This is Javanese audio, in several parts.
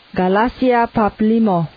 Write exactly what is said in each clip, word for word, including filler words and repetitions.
Galatia bab lima.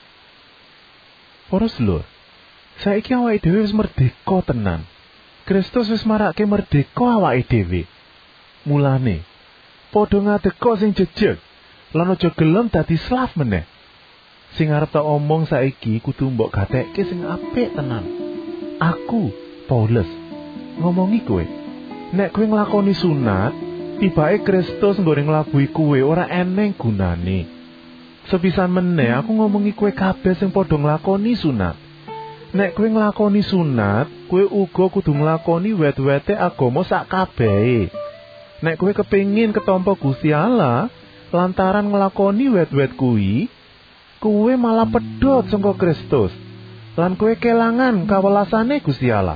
Para sedulur, saiki awake dhewe wis merdeka tenan. Kristus wis marake merdeka awake dhewe. Mulane, padha ngadeka sing jejeg, lan aja gelem dadi slave meneh. Sing arep tak omong saiki kudu mbok gatekke sing apik tenan. Aku, Paulus, ngomongi kowe. Nek kowe nglakoni sunat, tibake Kristus nggone nglabuhi kowe ora eneng gunane. Sepisan meneh aku ngomongi kowe kabeh sing padha nglakoni sunat. Nek kowe nglakoni sunat, kowe uga kudu nglakoni wet-wete agama sak kabehe. Nek kowe kepengin ketampa Gusti Allah lantaran nglakoni wet-wet kuwi, kowe malah pedhot saka Kristus. Lan kowe kelangan kawelasane Gusti Allah.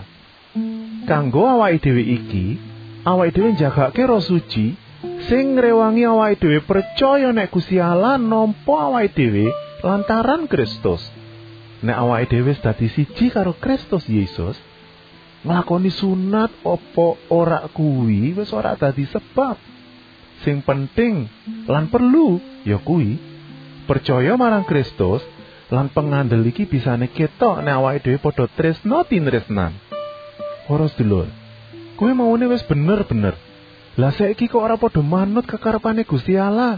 Kanggo awake dhewe iki, awake dhewe njagake Roh Suci sing ngrewangi awake dhewe percaya nek Gusti Allah nampa awake dhewe lantaran Kristus. Nek awake dhewe wis dadi siji karo Kristus Yesus, nglakoni sunat apa ora kuwi wis ora dadi sebab. Sing penting lan perlu ya kuwi percaya marang Kristus lan pengandel iki bisane ketok nek awake dhewe padha tresna tinresnan. Para sedulur, kowe maune wis bener-bener. Lah saiki kok ora padha manut kekarepane Gusti Allah.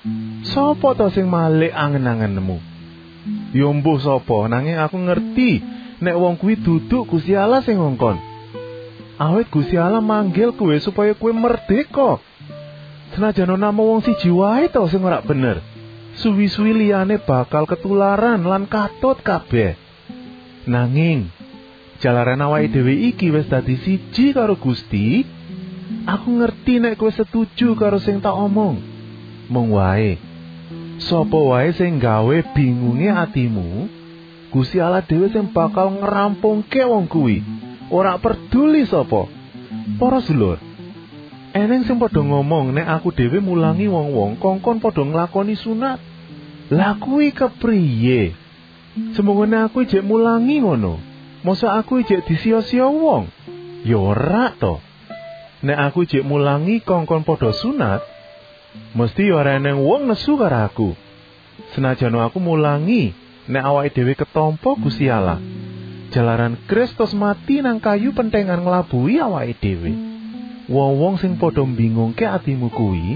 Sopo to sing malik angen-angenmu? Ya mbuh sapa, nanging aku ngerti nek wong kuwi duduk Gusti Allah sing ngongkon. Awit Gusti Allah manggil kowe supaya kowe merdeka. Senajan ana wong siji wae to sing ora bener, suwi-suwi liyane bakal ketularan lan katut kabeh. Nanging jalaran awake dhewe iki wis dadi siji karo Gusti, aku ngerti nek kowe setuju karo sing tak omong. Mung wae, sapa wae sing gawe bingunge atimu, Gusti Allah dhewe sing bakal ngerampungke wong kuwi. Ora peduli sapa. Para sedulur, eneng sing padha ngomong nek aku dhewe mulangi wong-wong kongkon padha nglakoni sunat. Lah kuwi kepriye? Semungone aku jek mulangi ngono. Masa aku jek disia-sia wong? Ya ora to. Nek aku jek mulangi kongkon padha sunat, mesti ya ora eneng wong nesu karo aku. Senajan aku mulangi nek awake dhewe ketampa Gusti Allah. Jalaran Kristus mati nang kayu pentengan nglabuhi awake dhewe. Wong-wong sing padha mbingungke atimu kuwi,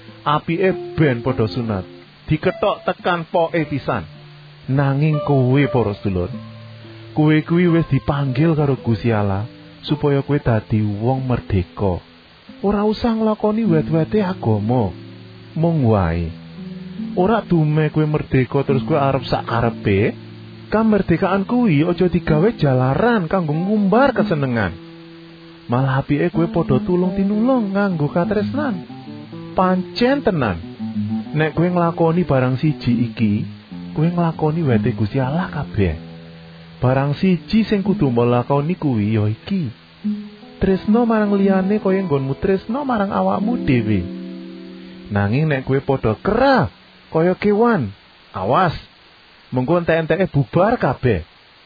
apike ben padha sunat, diketok tekan poke pisan. Nanging kowe para sedulur, kowe kuwi wis dipanggil karo Gusti Allah supaya kowe dadi wong merdeka. Ora usah nglakoni wet-wete agama. Mung wae. Ora dume kowe merdeka terus kowe arep sak karepe. Kamerdekaan kuwi aja digawe jalaran kanggo ngumbar kesenengan. Malah apike kowe padha tulung-tinulung nganggo katresnan. Pancen tenan. Nek kowe nglakoni barang siji iki, kowe nglakoni wete Gusti Allah kabeh. Barang siji sing kudu mlakoni kuwi ya iki. Tresna marang liyane kaya nggonmu tresna marang awakmu dhewe. Nanging nek kowe padha kerah kaya kewan, awas. Mengko entek-enteke bubar kabeh.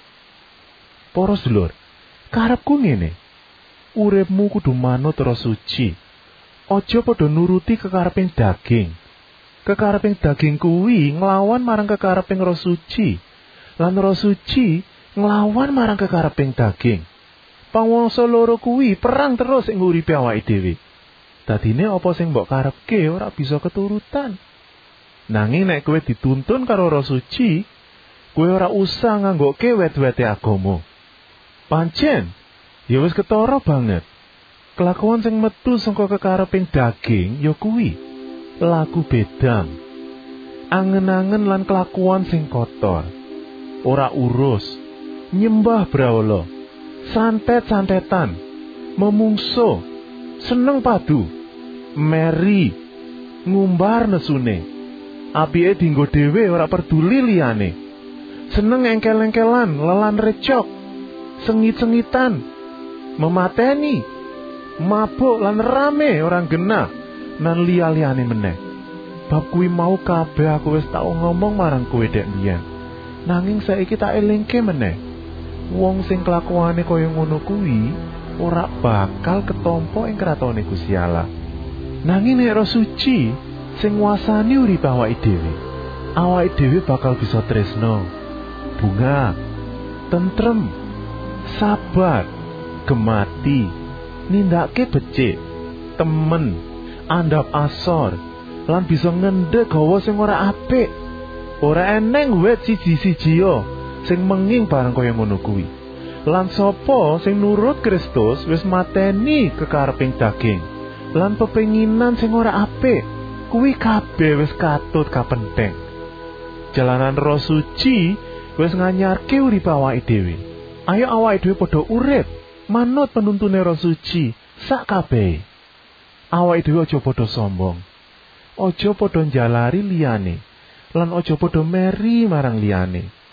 Para sedulur, karepku ngene. Uripmu kudu manut Roh Suci. Aja padha nuruti kekareping daging. Kekareping daging kuwi nglawan marang kekareping Roh Suci. Lan Roh Suci nglawan marang kekareping daging. Pangwasa loro kuwi perang terus ing uripe awake dhewe. Dadine apa sing mbok karepke ora bisa keturutan. Nanging nek kowe dituntun karo Roh Suci, kowe ora usah nganggoke wet-wete agama. Pancen, ya wis ketara banget. Kelakuan sing metu saka kekareping daging ya kuwi laku bedang, angen-angen lan kelakuan sing kotor. Ora urus, nyembah brahala, santet-santetan, memungso, seneng padu, meri, ngumbar nesune. Apike dienggo dhewe ora peduli liyane. Seneng engkel-engkelan, lelan recok, sengit-sengitan, memateni, mabuk lan rame orang genah, nan liya-liyane meneh. Bab kuwi mau kabeh aku wis tau ngomong marang kowe dek mbiyen. Nanging saiki tak elingke meneh. Wong sing kelakuane kaya ngono kuwi ora bakal ketampa ing kratone Gusti Allah. Nanging nek Roh Suci sing nguasani urip awake dhewe, awake dhewe bakal bisa tresno, bunga, tentrem, sabar, gemati, nindakake becik, temen, andhap asor, lan bisa ngendhek gawa sing ora apik. Ora eneng wit siji-sijia sing menging bareng kaya ngono kuwi. Lan sapa sing nurut Kristus wis mateni kekareping daging lan pepenginan sing ora apik, kuwi kabeh wis katut kapenteng. Jalanan Roh Suci wis nganyarke urip awake dhewe. Ayo awake dhewe padha urip manut penuntune Roh Suci sak kabeh. Awake dhewe aja padha sombong, aja padha njalari liyane, lan aja padha meri marang liyane.